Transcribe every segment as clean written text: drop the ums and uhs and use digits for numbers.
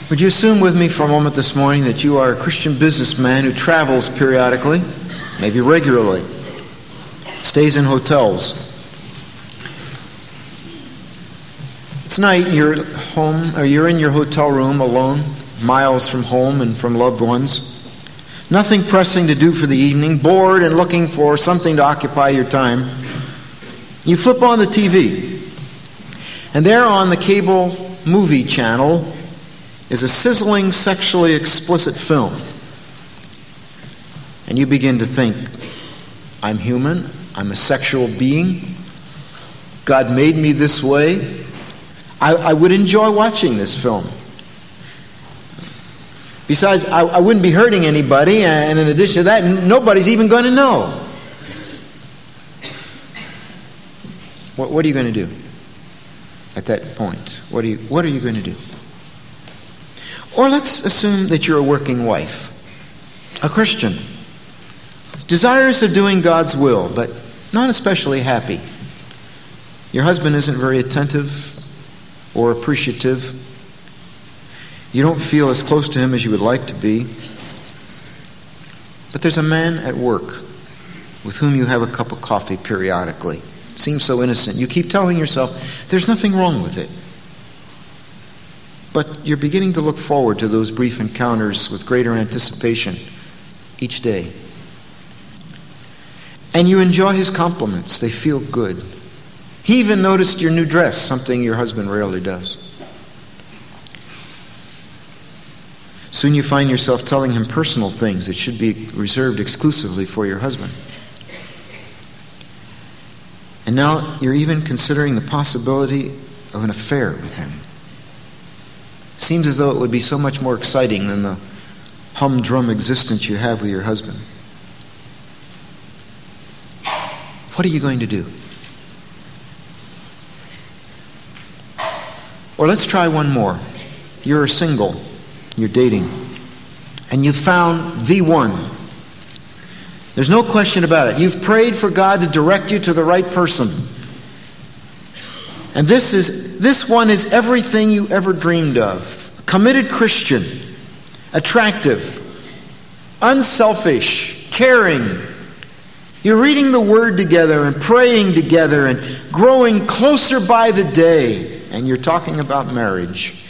Would you assume with me for a moment this morning that you are a Christian businessman who travels periodically, maybe regularly, stays in hotels. It's night, you're home, or you're in your hotel room alone, miles from home and from loved ones. Nothing pressing to do for the evening, bored and looking for something to occupy your time. You flip on the TV, and there on the cable movie channel is a sizzling, sexually explicit film. And you begin to think, I'm human, I'm a sexual being, God made me this way. I would enjoy watching this film. Besides, I wouldn't be hurting anybody, and in addition to that, nobody's even going to know. What are you going to do at that point? What are you going to do? Or let's assume that you're a working wife, a Christian, desirous of doing God's will, but not especially happy. Your husband isn't very attentive or appreciative. You don't feel as close to him as you would like to be. But there's a man at work with whom you have a cup of coffee periodically. Seems so innocent. You keep telling yourself, there's nothing wrong with it. But you're beginning to look forward to those brief encounters with greater anticipation each day. And you enjoy his compliments. They feel good. He even noticed your new dress, something your husband rarely does. Soon you find yourself telling him personal things that should be reserved exclusively for your husband. And now you're even considering the possibility of an affair with him. Seems as though it would be so much more exciting than the humdrum existence you have with your husband. What are you going to do? Or let's try one more. You're single, you're dating, and you've found the one. There's no question about it. You've prayed for God to direct you to the right person. And this one is everything you ever dreamed of. A committed Christian, attractive, unselfish, caring. You're reading the Word together and praying together and growing closer by the day. And you're talking about marriage.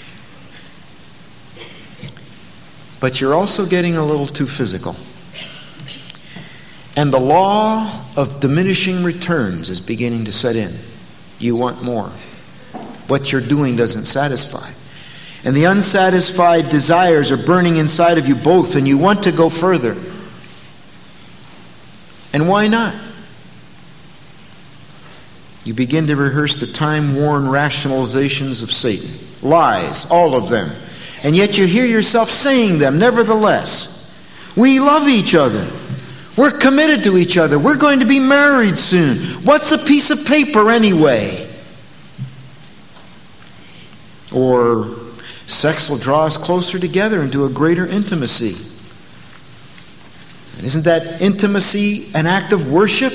But you're also getting a little too physical. And the law of diminishing returns is beginning to set in. You want more. What you're doing doesn't satisfy. And the unsatisfied desires are burning inside of you both, and you want to go further. And why not? You begin to rehearse the time-worn rationalizations of Satan. Lies, all of them. And yet you hear yourself saying them, nevertheless. We love each other. We're committed to each other. We're going to be married soon. What's a piece of paper anyway? Or sex will draw us closer together into a greater intimacy. And isn't that intimacy an act of worship?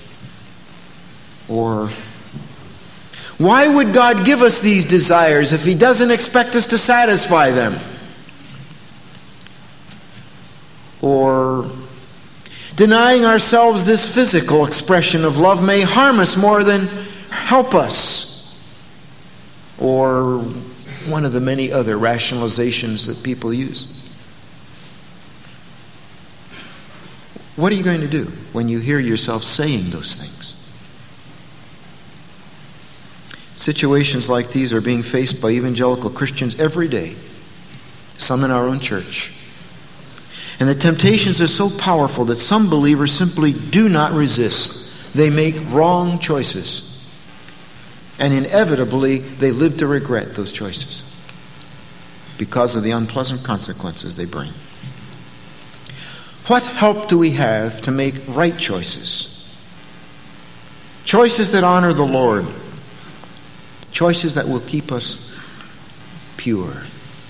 Or why would God give us these desires if He doesn't expect us to satisfy them? Or denying ourselves this physical expression of love may harm us more than help us. Or one of the many other rationalizations that people use. What are you going to do when you hear yourself saying those things? Situations like these are being faced by evangelical Christians every day, some in our own church. And the temptations are so powerful that some believers simply do not resist. They make wrong choices. And inevitably, they live to regret those choices because of the unpleasant consequences they bring. What help do we have to make right choices? Choices that honor the Lord. Choices that will keep us pure.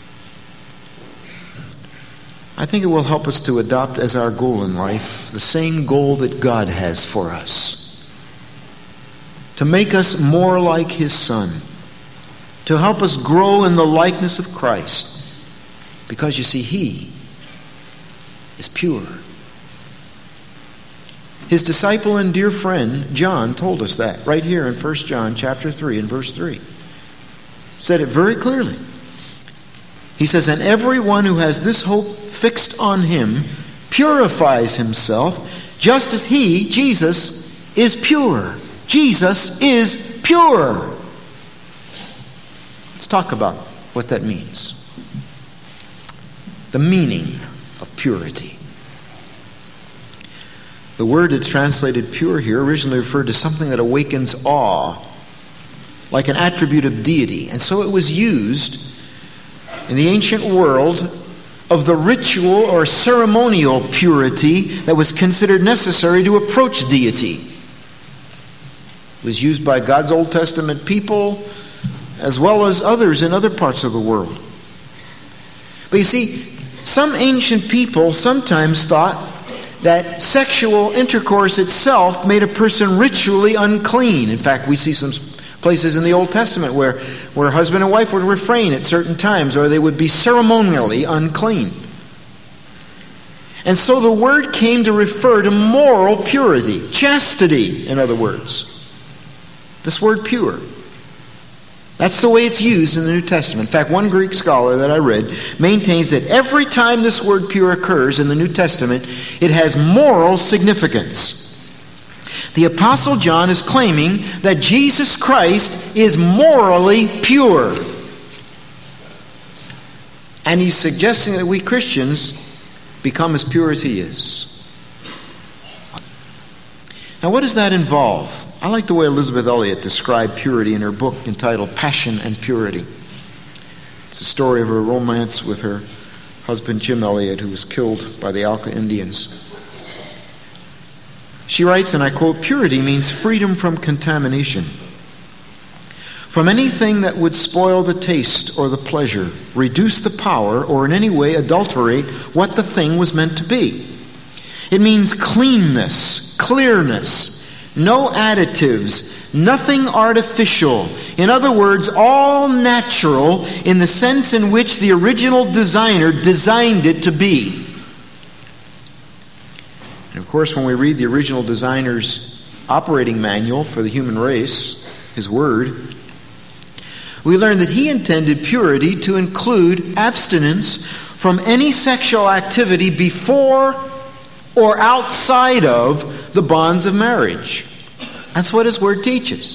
I think it will help us to adopt as our goal in life the same goal that God has for us. To make us more like His Son. To help us grow in the likeness of Christ. Because you see, he is pure. His disciple and dear friend, John, told us that right here in 1 John chapter 3 and verse 3. Said it very clearly. He says, and everyone who has this hope fixed on him purifies himself just as he, Jesus, is pure. Jesus is pure. Let's talk about what that means. The meaning of purity. The word that's translated pure here originally referred to something that awakens awe, like an attribute of deity. And so it was used in the ancient world of the ritual or ceremonial purity that was considered necessary to approach deity. It was used by God's Old Testament people as well as others in other parts of the world. But you see, some ancient people sometimes thought that sexual intercourse itself made a person ritually unclean. In fact, we see some places in the Old Testament where husband and wife would refrain at certain times, or they would be ceremonially unclean. And so the word came to refer to moral purity, chastity, in other words. This word pure. That's the way it's used in the New Testament. In fact, one Greek scholar that I read maintains that every time this word pure occurs in the New Testament, it has moral significance. The Apostle John is claiming that Jesus Christ is morally pure. And he's suggesting that we Christians become as pure as he is. Now, what does that involve? I like the way Elisabeth Elliot described purity in her book entitled Passion and Purity. It's a story of her romance with her husband Jim Elliot, who was killed by the Auca Indians. She writes, and I quote, purity means freedom from contamination, from anything that would spoil the taste or the pleasure, reduce the power, or in any way adulterate what the thing was meant to be. It means cleanness, clearness, no additives, nothing artificial. In other words, all natural in the sense in which the original designer designed it to be. And of course, when we read the original designer's operating manual for the human race, his word, we learn that he intended purity to include abstinence from any sexual activity before or outside of the bonds of marriage. That's what his word teaches.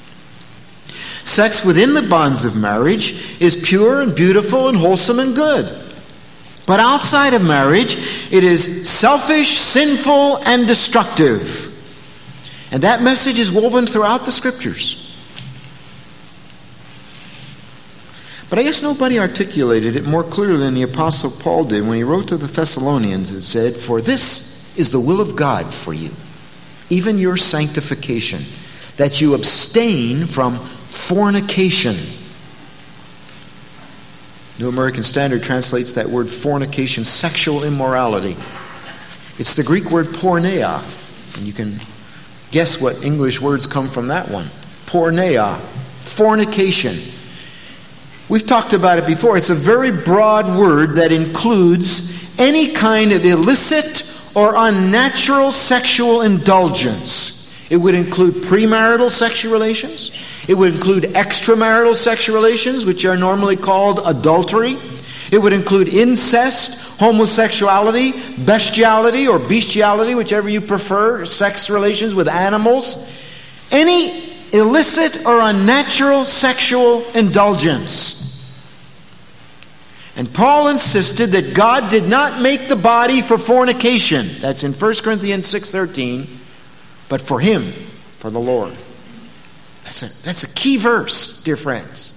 Sex within the bonds of marriage is pure and beautiful and wholesome and good. But outside of marriage, it is selfish, sinful, and destructive. And that message is woven throughout the Scriptures. But I guess nobody articulated it more clearly than the Apostle Paul did when he wrote to the Thessalonians and said, for this is the will of God for you, even your sanctification, that you abstain from fornication. New American Standard translates that word fornication, sexual immorality. It's the Greek word porneia, and you can guess what English words come from that one. Porneia, fornication. We've talked about it before. It's a very broad word that includes any kind of illicit or unnatural sexual indulgence. It would include premarital sexual relations. It would include extramarital sexual relations, which are normally called adultery. It would include incest, homosexuality, bestiality or bestiality, whichever you prefer, sex relations with animals. Any illicit or unnatural sexual indulgence. And Paul insisted that God did not make the body for fornication. That's in 1 Corinthians 6:13. But for him, for the Lord. That's a key verse, dear friends.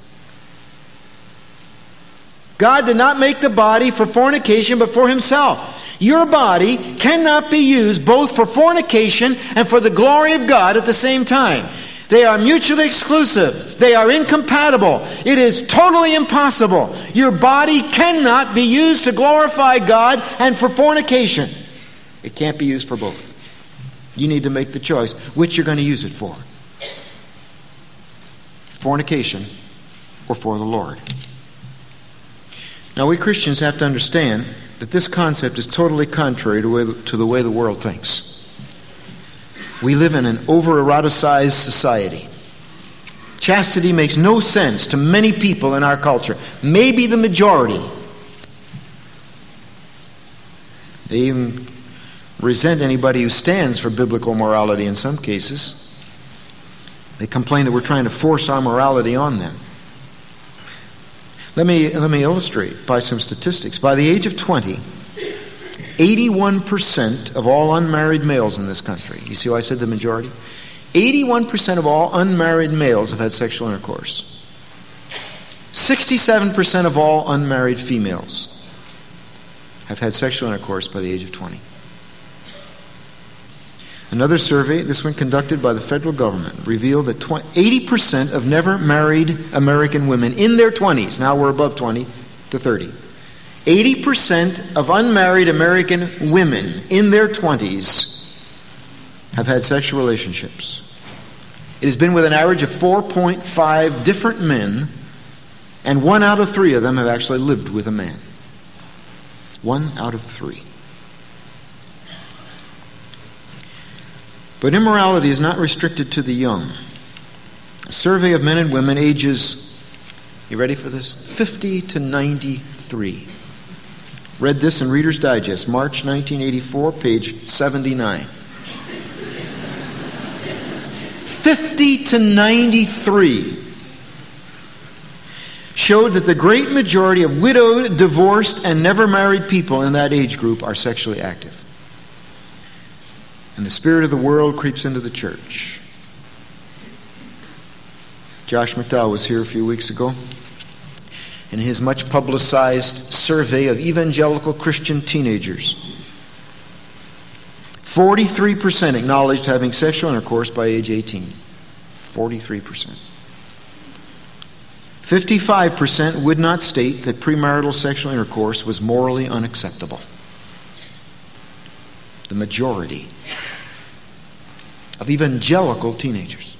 God did not make the body for fornication, but for himself. Your body cannot be used both for fornication and for the glory of God at the same time. They are mutually exclusive. They are incompatible. It is totally impossible. Your body cannot be used to glorify God and for fornication. It can't be used for both. You need to make the choice which you're going to use it for. Fornication or for the Lord. Now, we Christians have to understand that this concept is totally contrary to the way the world thinks. We live in an over-eroticized society. Chastity makes no sense to many people in our culture, maybe the majority. They even resent anybody who stands for biblical morality in some cases. They complain that we're trying to force our morality on them. Let me illustrate by some statistics. By the age of 20, 81% of all unmarried males in this country, you see why I said the majority? 81% of all unmarried males have had sexual intercourse. 67% of all unmarried females have had sexual intercourse by the age of 20. Another survey, this one conducted by the federal government, revealed that 80% of never married American women in their 20s, now we're above 20 to 30, 80% of unmarried American women in their 20s have had sexual relationships. It has been with an average of 4.5 different men, and 1 out of 3 of them have actually lived with a man. 1 out of 3. But immorality is not restricted to the young. A survey of men and women ages, you ready for this? 50 to 93. Read this in Reader's Digest, March 1984, page 79. 50 to 93 showed that the great majority of widowed, divorced, and never married people in that age group are sexually active. And the spirit of the world creeps into the church. Josh McDowell was here a few weeks ago. In his much publicized survey of evangelical Christian teenagers, 43% acknowledged having sexual intercourse by age 18. 43%. 55% would not state that premarital sexual intercourse was morally unacceptable. The majority of evangelical teenagers.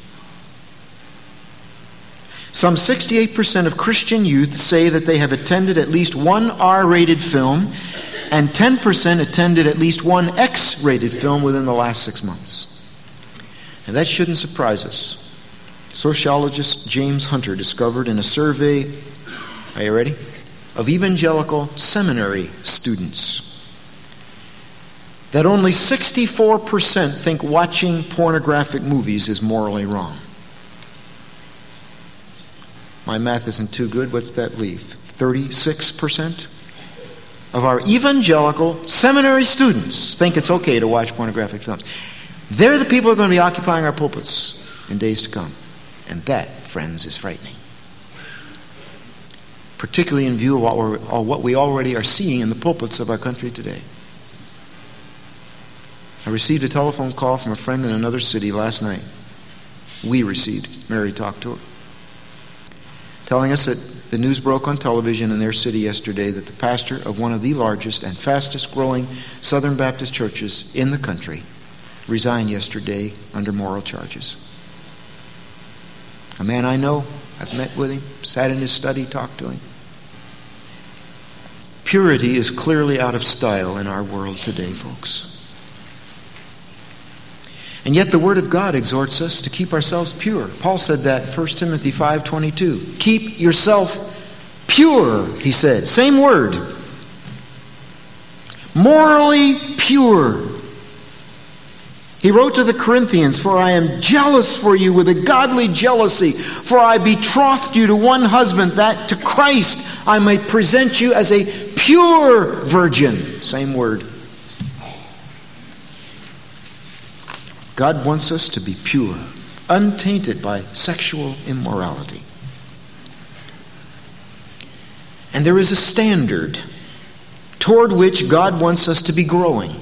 Some 68% of Christian youth say that they have attended at least one R-rated film, and 10% attended at least one X-rated film within the last 6 months. And that shouldn't surprise us. Sociologist James Hunter discovered in a survey, are you ready, of evangelical seminary students that only 64% think watching pornographic movies is morally wrong. My math isn't too good. What's that leave? 36% of our evangelical seminary students think it's okay to watch pornographic films. They're the people who are going to be occupying our pulpits in days to come. And that, friends, is frightening. Particularly in view of what we already are seeing in the pulpits of our country today. I received a telephone call from a friend in another city last night. We received. Mary talked to her. Telling us that the news broke on television in their city yesterday that the pastor of one of the largest and fastest growing Southern Baptist churches in the country resigned yesterday under moral charges. A man I know, I've met with him, sat in his study, talked to him. Purity is clearly out of style in our world today, folks. And yet the Word of God exhorts us to keep ourselves pure. Paul said that in 1 Timothy 5:22. Keep yourself pure, he said. Same word. Morally pure. He wrote to the Corinthians, "For I am jealous for you with a godly jealousy, for I betrothed you to one husband, that to Christ I might present you as a pure virgin." Same word. God wants us to be pure, untainted by sexual immorality. And there is a standard toward which God wants us to be growing.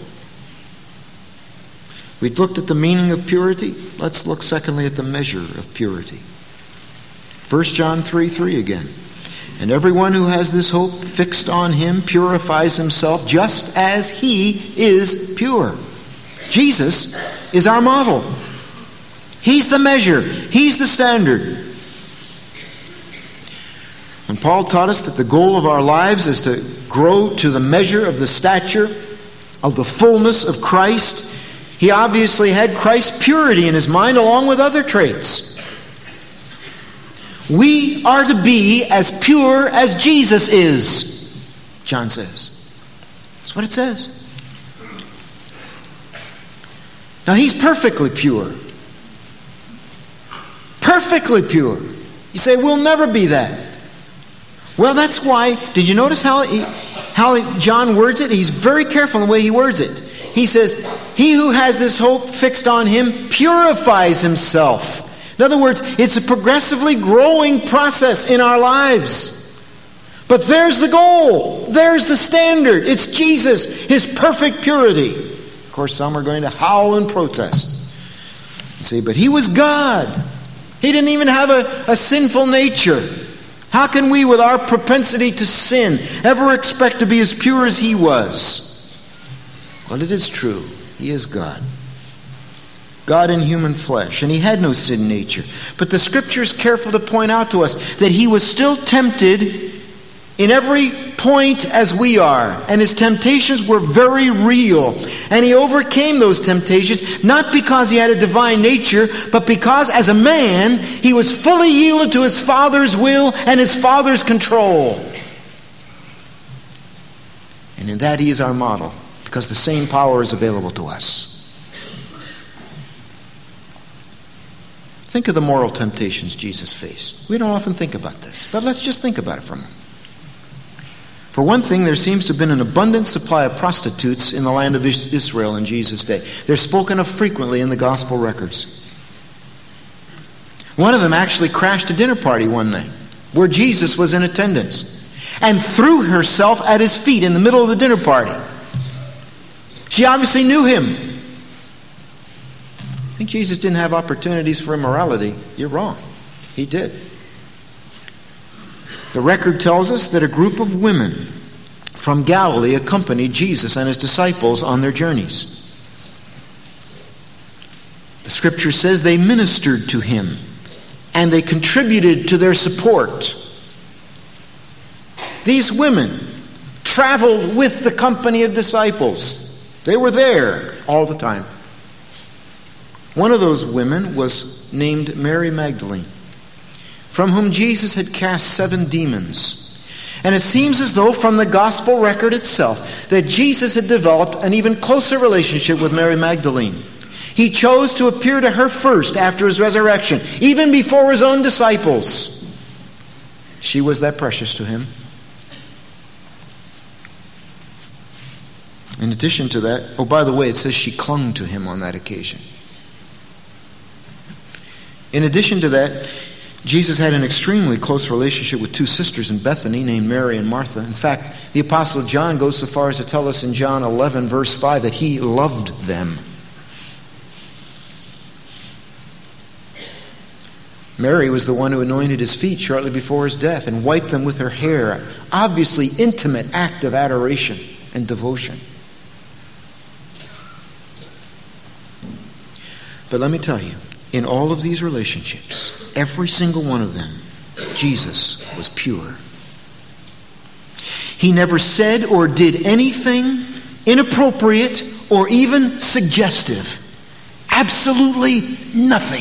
We've looked at the meaning of purity. Let's look secondly at the measure of purity. 1 John 3:3 again. "And everyone who has this hope fixed on him purifies himself just as he is pure." Jesus is our model. He's the measure. He's the standard. When Paul taught us that the goal of our lives is to grow to the measure of the stature of the fullness of Christ, he obviously had Christ's purity in his mind along with other traits. We are to be as pure as Jesus is, John says. That's what it says. Now he's perfectly pure. Perfectly pure. You say, we'll never be that. Well, that's why, did you notice how John words it? He's very careful in the way he words it. He says, he who has this hope fixed on him purifies himself. In other words, it's a progressively growing process in our lives. But there's the goal. There's the standard. It's Jesus, his perfect purity. Of course, some are going to howl and protest. You see, but he was God. He didn't even have a sinful nature. How can we, with our propensity to sin, ever expect to be as pure as he was? Well, it is true. He is God. God in human flesh. And he had no sin nature. But the Scripture is careful to point out to us that he was still tempted in every point as we are. And his temptations were very real. And he overcame those temptations, not because he had a divine nature, but because as a man, he was fully yielded to his Father's will and his Father's control. And in that he is our model, because the same power is available to us. Think of the moral temptations Jesus faced. We don't often think about this, but let's just think about it for a moment. For one thing, there seems to have been an abundant supply of prostitutes in the land of Israel in Jesus' day. They're spoken of frequently in the gospel records. One of them actually crashed a dinner party one night where Jesus was in attendance and threw herself at his feet in the middle of the dinner party. She obviously knew him. I think Jesus didn't have opportunities for immorality. You're wrong. He did. The record tells us that a group of women from Galilee accompanied Jesus and his disciples on their journeys. The Scripture says they ministered to him and they contributed to their support. These women traveled with the company of disciples. They were there all the time. One of those women was named Mary Magdalene, from whom Jesus had cast 7 demons. And it seems as though from the gospel record itself that Jesus had developed an even closer relationship with Mary Magdalene. He chose to appear to her first after his resurrection, even before his own disciples. She was that precious to him. In addition to that, oh, by the way, it says she clung to him on that occasion. In addition to that, Jesus had an extremely close relationship with 2 sisters in Bethany named Mary and Martha. In fact, the Apostle John goes so far as to tell us in John 11, verse 5, that he loved them. Mary was the one who anointed his feet shortly before his death and wiped them with her hair. Obviously, intimate act of adoration and devotion. But let me tell you, in all of these relationships, every single one of them, Jesus was pure. He never said or did anything inappropriate or even suggestive. Absolutely nothing.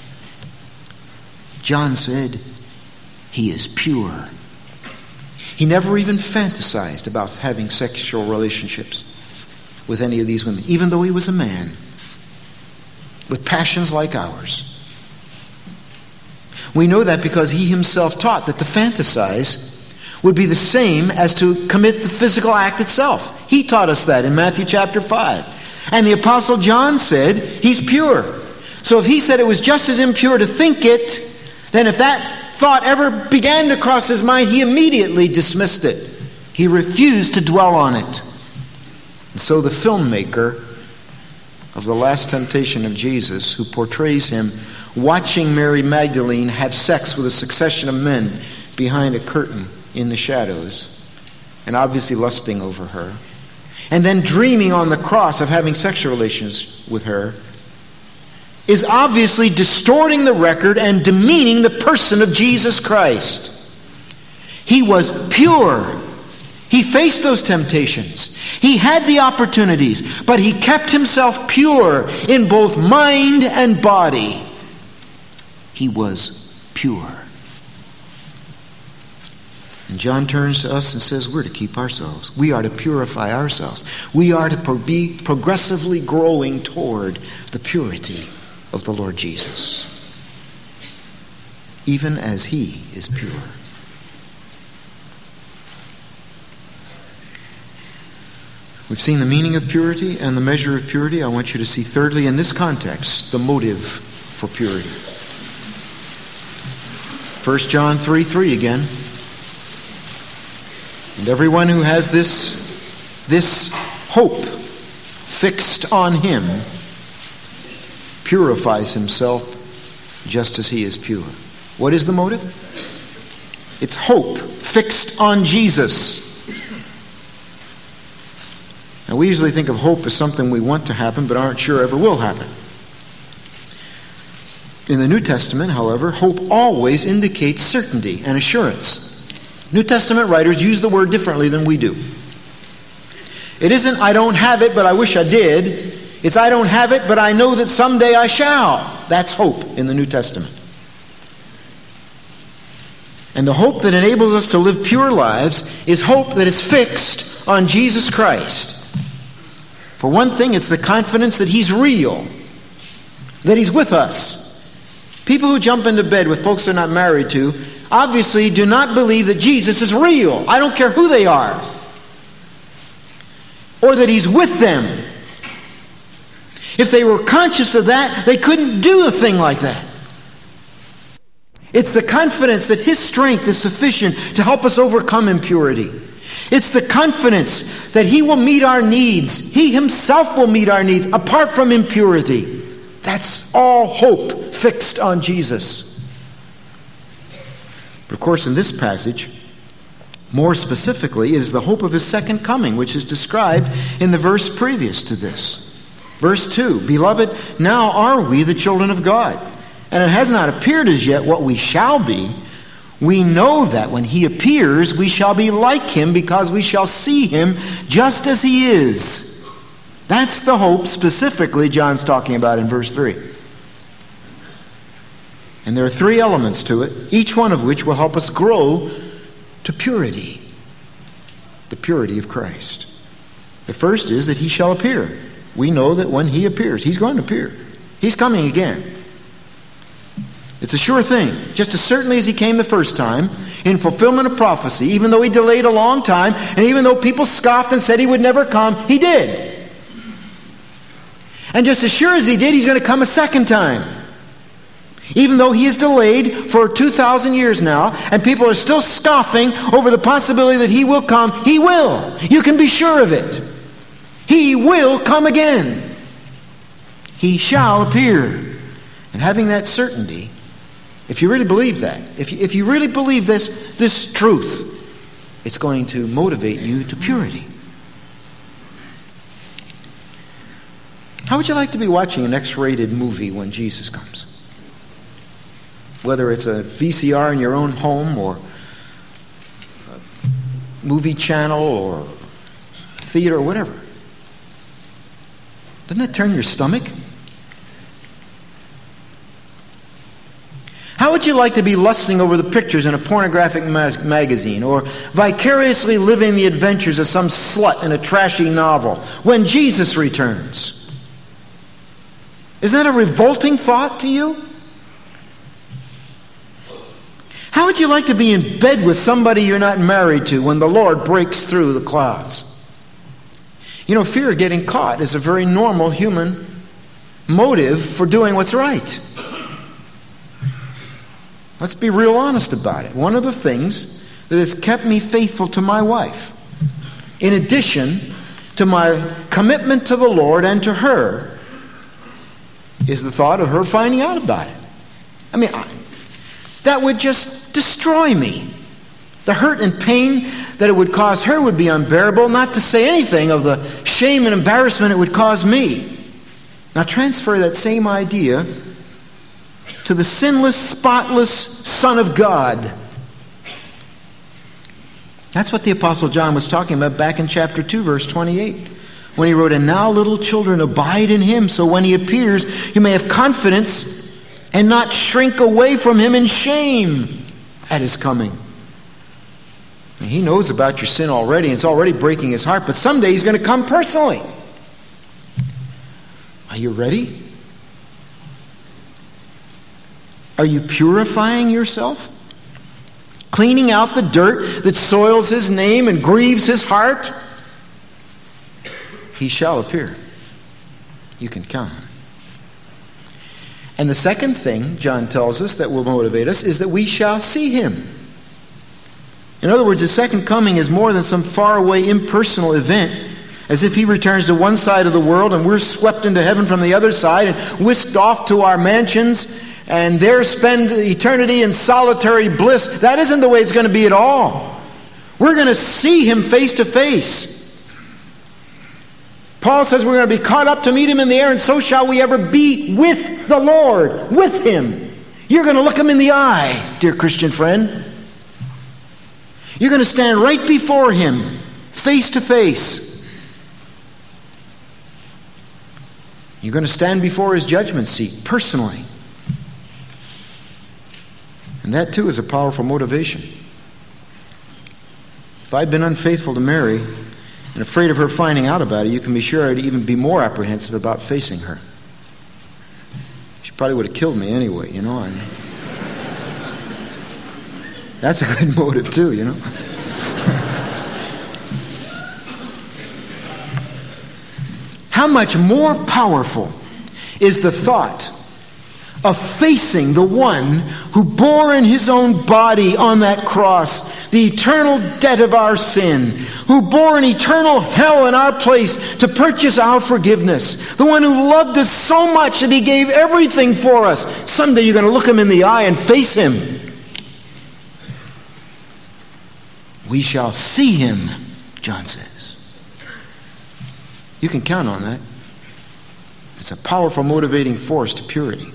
John said, he is pure. He never even fantasized about having sexual relationships with any of these women, even though he was a man with passions like ours. We know that because he himself taught that to fantasize would be the same as to commit the physical act itself. He taught us that in Matthew chapter 5. And the Apostle John said he's pure. So if he said it was just as impure to think it, then if that thought ever began to cross his mind, he immediately dismissed it. He refused to dwell on it. And so the filmmaker of The Last Temptation of Jesus, who portrays him watching Mary Magdalene have sex with a succession of men behind a curtain in the shadows, and obviously lusting over her, and then dreaming on the cross of having sexual relations with her, is obviously distorting the record and demeaning the person of Jesus Christ. He was pure. He faced those temptations. He had the opportunities, but he kept himself pure in both mind and body. He was pure. And John turns to us and says we're to keep ourselves. We are to purify ourselves. We are to be progressively growing toward the purity of the Lord Jesus, even as he is pure. We've seen the meaning of purity and the measure of purity. I want you to see, thirdly, in this context, the motive for purity. 1 John 3:3 again. And everyone who has this hope fixed on him purifies himself just as he is pure. What is the motive? It's hope fixed on Jesus. Now, we usually think of hope as something we want to happen but aren't sure ever will happen. In the New Testament, however, hope always indicates certainty and assurance. New Testament writers use the word differently than we do. It isn't, I don't have it, but I wish I did. It's, I don't have it, but I know that someday I shall. That's hope in the New Testament. And the hope that enables us to live pure lives is hope that is fixed on Jesus Christ. For one thing, it's the confidence that he's real, that he's with us. People who jump into bed with folks they're not married to obviously do not believe that Jesus is real. I don't care who they are. Or that he's with them. If they were conscious of that, they couldn't do a thing like that. It's the confidence that his strength is sufficient to help us overcome impurity. It's the confidence that he will meet our needs. He himself will meet our needs apart from impurity. That's all hope fixed on Jesus. But of course, in this passage, more specifically, it is the hope of his second coming, which is described in the verse previous to this. Verse 2, Beloved, now are we the children of God, and it has not appeared as yet what we shall be. We know that when he appears, we shall be like him, because we shall see him just as he is. That's the hope specifically John's talking about in verse 3. And there are three elements to it, each one of which will help us grow to purity. The purity of Christ. The first is that he shall appear. We know that when he appears, he's going to appear. He's coming again. It's a sure thing. Just as certainly as he came the first time, in fulfillment of prophecy, even though he delayed a long time, and even though people scoffed and said he would never come, he did. And just as sure as he did, he's going to come a second time. Even though he is delayed for 2,000 years now, and people are still scoffing over the possibility that he will come, he will. You can be sure of it. He will come again. He shall appear. And having that certainty, if you really believe that, if you really believe this truth, it's going to motivate you to purity. How would you like to be watching an X-rated movie when Jesus comes? Whether it's a VCR in your own home, or a movie channel, or theater, or whatever. Doesn't that turn your stomach? How would you like to be lusting over the pictures in a pornographic magazine, or vicariously living the adventures of some slut in a trashy novel when Jesus returns? Isn't that a revolting thought to you? How would you like to be in bed with somebody you're not married to when the Lord breaks through the clouds? You know, fear of getting caught is a very normal human motive for doing what's right. Let's be real honest about it. One of the things that has kept me faithful to my wife, in addition to my commitment to the Lord and to her, is the thought of her finding out about it. I mean, that would just destroy me. The hurt and pain that it would cause her would be unbearable, not to say anything of the shame and embarrassment it would cause me. Now transfer that same idea to the sinless, spotless Son of God. That's what the Apostle John was talking about back in chapter 2, verse 28. When he wrote, "And now, little children, abide in him, so when he appears, you may have confidence and not shrink away from him in shame at his coming." And he knows about your sin already, and it's already breaking his heart, but someday he's going to come personally. Are you ready? Are you purifying yourself? Cleaning out the dirt that soils his name and grieves his heart? He shall appear. You can count on it. And the second thing John tells us that will motivate us is that we shall see him. In other words, his second coming is more than some faraway impersonal event, as if he returns to one side of the world and we're swept into heaven from the other side and whisked off to our mansions and there spend eternity in solitary bliss. That isn't the way it's going to be at all. We're going to see him face to face. Paul says we're going to be caught up to meet him in the air, and so shall we ever be with the Lord, with him. You're going to look him in the eye, dear Christian friend. You're going to stand right before him, face to face. You're going to stand before his judgment seat, personally. And that too is a powerful motivation. If I'd been unfaithful to Mary and afraid of her finding out about it, you can be sure I'd even be more apprehensive about facing her. She probably would have killed me anyway, you know. That's a good motive too, you know. How much more powerful is the thought of facing the one who bore in his own body on that cross the eternal debt of our sin, who bore an eternal hell in our place to purchase our forgiveness, the one who loved us so much that he gave everything for us. Someday you're going to look him in the eye and face him. We shall see him, John says. You can count on that. It's a powerful motivating force to purity.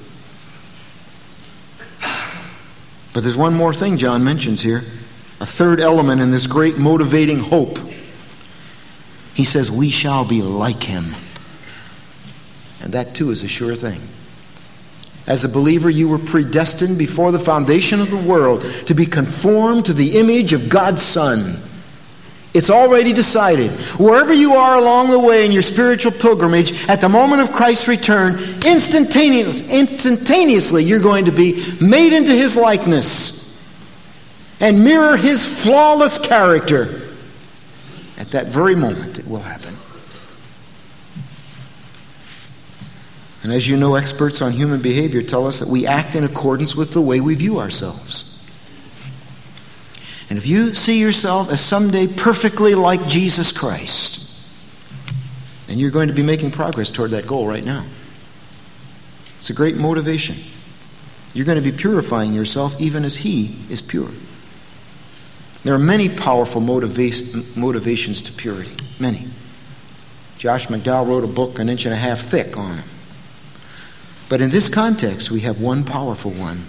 But there's one more thing John mentions here, a third element in this great motivating hope. He says, we shall be like him. And that too is a sure thing. As a believer, you were predestined before the foundation of the world to be conformed to the image of God's Son. It's already decided. Wherever you are along the way in your spiritual pilgrimage, at the moment of Christ's return, instantaneously you're going to be made into his likeness and mirror his flawless character. At that very moment it will happen. And as you know, experts on human behavior tell us that we act in accordance with the way we view ourselves. And if you see yourself as someday perfectly like Jesus Christ, then you're going to be making progress toward that goal right now. It's a great motivation. You're going to be purifying yourself even as he is pure. There are many powerful motivations to purity. Many. Josh McDowell wrote a book 1.5 inches thick on it. But in this context, we have one powerful one.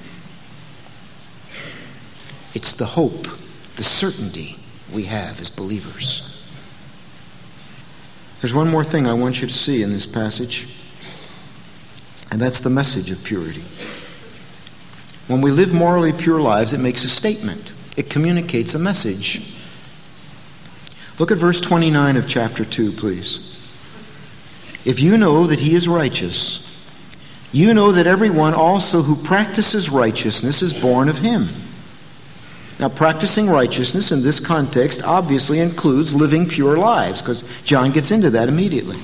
It's the hope, the certainty we have as believers. There's one more thing I want you to see in this passage, and that's the message of purity. When we live morally pure lives, it makes a statement. It communicates a message. Look at verse 29 of chapter 2, please. If you know that he is righteous, you know that everyone also who practices righteousness is born of him. Now, practicing righteousness in this context obviously includes living pure lives, because John gets into that immediately.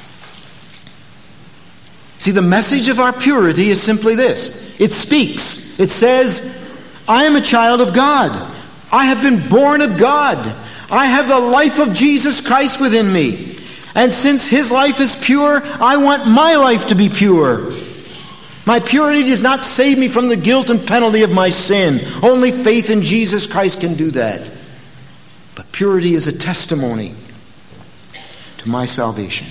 See, the message of our purity is simply this. It speaks. It says, I am a child of God. I have been born of God. I have the life of Jesus Christ within me. And since his life is pure, I want my life to be pure. My purity does not save me from the guilt and penalty of my sin. Only faith in Jesus Christ can do that. But purity is a testimony to my salvation.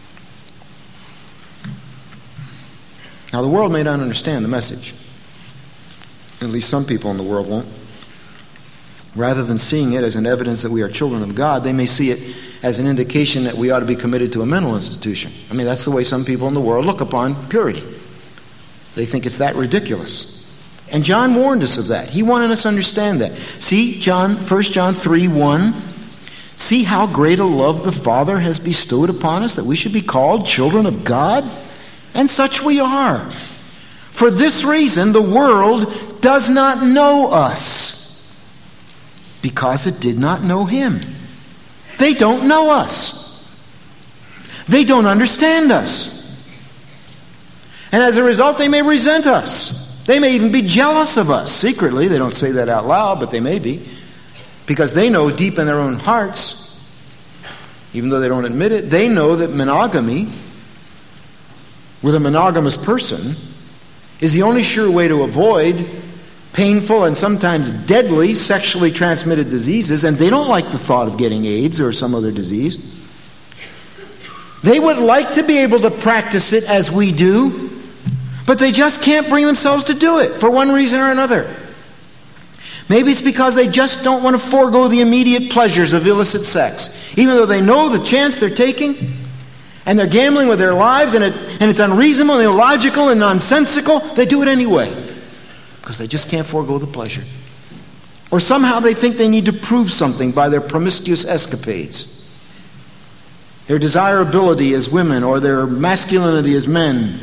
Now, the world may not understand the message. At least some people in the world won't. Rather than seeing it as an evidence that we are children of God, they may see it as an indication that we ought to be committed to a mental institution. I mean, that's the way some people in the world look upon purity. They think it's that ridiculous. And John warned us of that. He wanted us to understand that. See, 1 John 3:1. See how great a love the Father has bestowed upon us, that we should be called children of God? And such we are. For this reason, the world does not know us, because it did not know Him. They don't know us. They don't understand us. And as a result, they may resent us. They may even be jealous of us. Secretly, they don't say that out loud, but they may be. Because they know deep in their own hearts, even though they don't admit it, they know that monogamy with a monogamous person is the only sure way to avoid painful and sometimes deadly sexually transmitted diseases, and they don't like the thought of getting AIDS or some other disease. They would like to be able to practice it as we do, but they just can't bring themselves to do it for one reason or another. Maybe it's because they just don't want to forego the immediate pleasures of illicit sex, even though they know the chance they're taking, and they're gambling with their lives, and it's unreasonable and illogical and nonsensical. They do it anyway, because they just can't forego the pleasure. Or somehow they think they need to prove something by their promiscuous escapades. Their desirability as women, or their masculinity as men.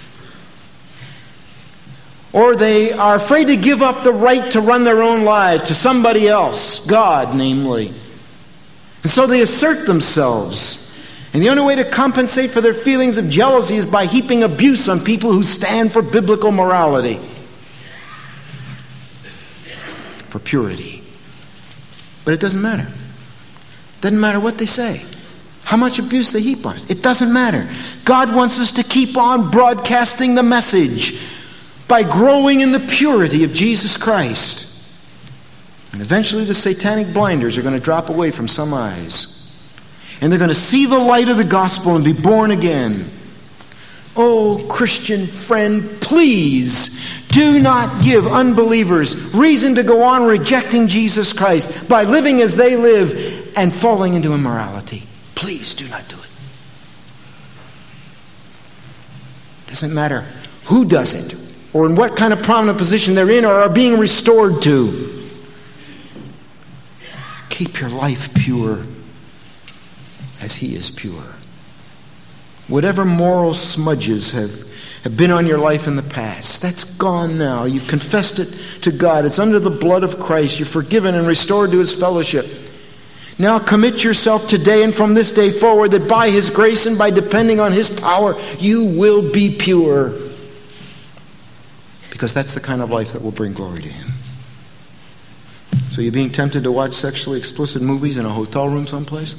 Or they are afraid to give up the right to run their own lives to somebody else, God, namely. And so they assert themselves. And the only way to compensate for their feelings of jealousy is by heaping abuse on people who stand for biblical morality, for purity. But it doesn't matter. It doesn't matter what they say, how much abuse they heap on us. It doesn't matter. God wants us to keep on broadcasting the message by growing in the purity of Jesus Christ. And eventually the satanic blinders are going to drop away from some eyes. And they're going to see the light of the gospel and be born again. Oh, Christian friend, please do not give unbelievers reason to go on rejecting Jesus Christ by living as they live and falling into immorality. Please do not do it. Doesn't matter who does it, or in what kind of prominent position they're in or are being restored to. Keep your life pure as He is pure. Whatever moral smudges have been on your life in the past, that's gone now. You've confessed it to God. It's under the blood of Christ. You're forgiven and restored to His fellowship. Now commit yourself today and from this day forward that by His grace and by depending on His power, you will be pure. Because that's the kind of life that will bring glory to Him. So you're being tempted to watch sexually explicit movies in a hotel room someplace?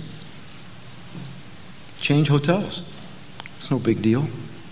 Change hotels. It's no big deal.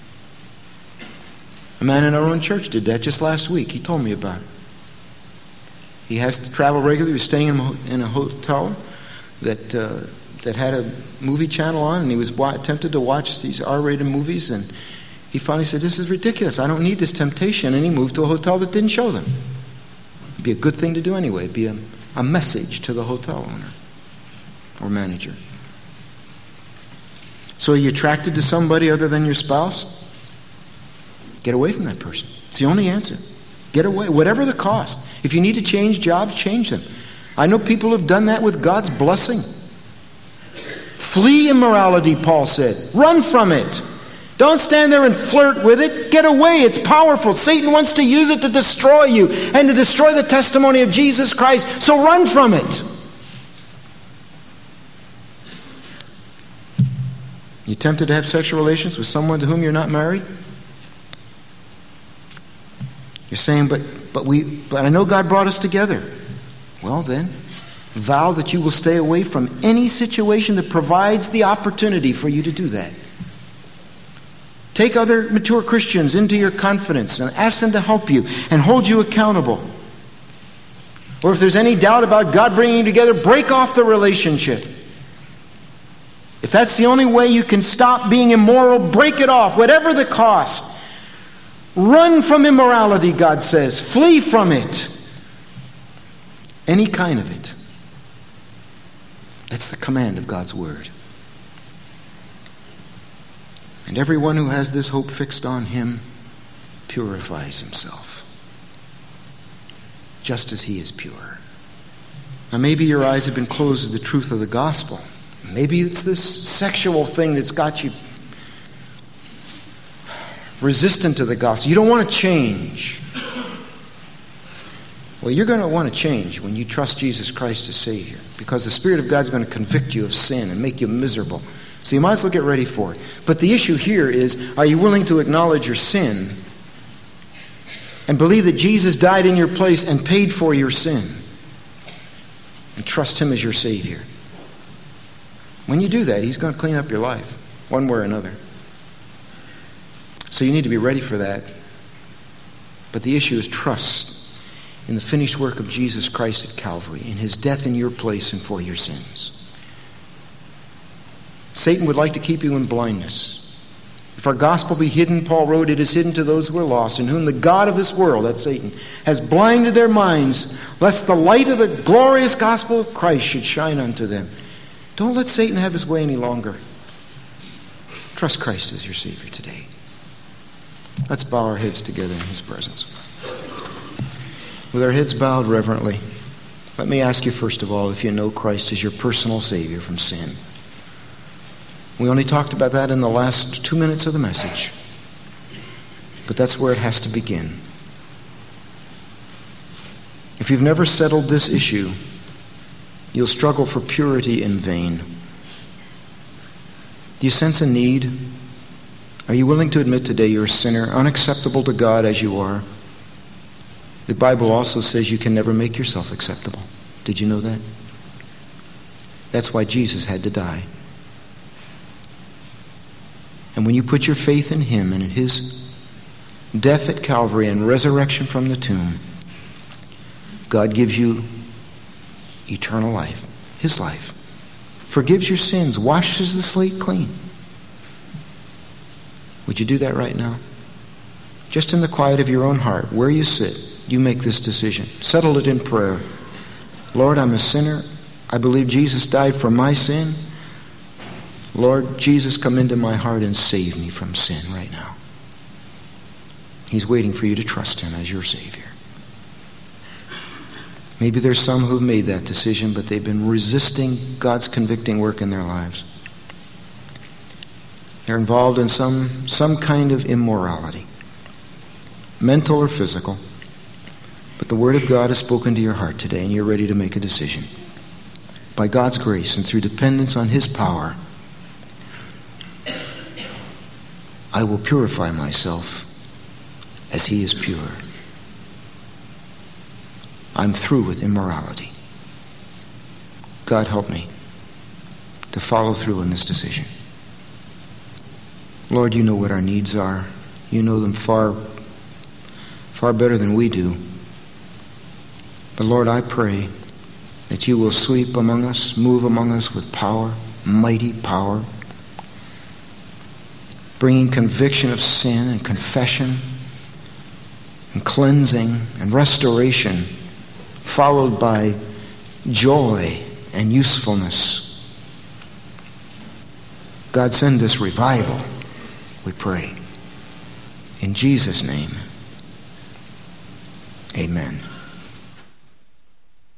A man in our own church did that just last week. He told me about it. He has to travel regularly. He was staying in a hotel that had a movie channel on, and he was tempted to watch these R-rated movies, and he finally said, "This is ridiculous. I don't need this temptation." And he moved to a hotel that didn't show them. It'd be a good thing to do anyway. It'd be a message to the hotel owner or manager. So are you attracted to somebody other than your spouse? Get away from that person. It's the only answer. Get away, whatever the cost. If you need to change jobs, change them. I know people who've done that with God's blessing. Flee immorality, Paul said. Run from it. Don't stand there and flirt with it. Get away. It's powerful. Satan wants to use it to destroy you and to destroy the testimony of Jesus Christ. So run from it. You tempted to have sexual relations with someone to whom you're not married? You're saying, but I know God brought us together. Well then, vow that you will stay away from any situation that provides the opportunity for you to do that. Take other mature Christians into your confidence and ask them to help you and hold you accountable. Or if there's any doubt about God bringing you together, break off the relationship. If that's the only way you can stop being immoral, break it off, whatever the cost. Run from immorality, God says. Flee from it. any kind of it. That's the command of God's word. And everyone who has this hope fixed on him purifies himself, just as he is pure. Now maybe your eyes have been closed to the truth of the gospel. Maybe it's this sexual thing that's got you resistant to the gospel. You don't want to change. Well, you're going to want to change when you trust Jesus Christ as Savior, because the Spirit of God's going to convict you of sin and make you miserable. So you might as well get ready for it. But the issue here is, are you willing to acknowledge your sin and believe that Jesus died in your place and paid for your sin, and trust him as your Savior? When you do that, he's going to clean up your life, one way or another. So you need to be ready for that. But the issue is trust in the finished work of Jesus Christ at Calvary, in his death in your place and for your sins. Satan would like to keep you in blindness. If our gospel be hidden, Paul wrote, it is hidden to those who are lost, in whom the God of this world, that's Satan, has blinded their minds, lest the light of the glorious gospel of Christ should shine unto them. Don't let Satan have his way any longer. Trust Christ as your Savior today. Let's bow our heads together in his presence. With our heads bowed reverently, let me ask you first of all if you know Christ as your personal Savior from sin. We only talked about that in the last 2 minutes of the message. But that's where it has to begin. If you've never settled this issue, you'll struggle for purity in vain. Do you sense a need? Are you willing to admit today you're a sinner, unacceptable to God as you are? The Bible also says you can never make yourself acceptable. Did you know that? That's why Jesus had to die. And when you put your faith in him and in his death at Calvary and resurrection from the tomb, God gives you eternal life, his life, forgives your sins, washes the slate clean. Would you do that right now? Just in the quiet of your own heart, where you sit, you make this decision. Settle it in prayer. Lord, I'm a sinner. I believe Jesus died for my sin. Lord Jesus, come into my heart and save me from sin right now. He's waiting for you to trust him as your Savior. Maybe there's some who've made that decision, but they've been resisting God's convicting work in their lives. They're involved in some kind of immorality, mental or physical. But the Word of God has spoken to your heart today, and you're ready to make a decision. By God's grace and through dependence on his power, I will purify myself as he is pure. I'm through with immorality. God help me to follow through in this decision. Lord, you know what our needs are. You know them far, far better than we do. But Lord, I pray that you will sweep among us, move among us with power, mighty power, bringing conviction of sin and confession and cleansing and restoration, followed by joy and usefulness. God, send this revival, we pray. In Jesus' name, amen.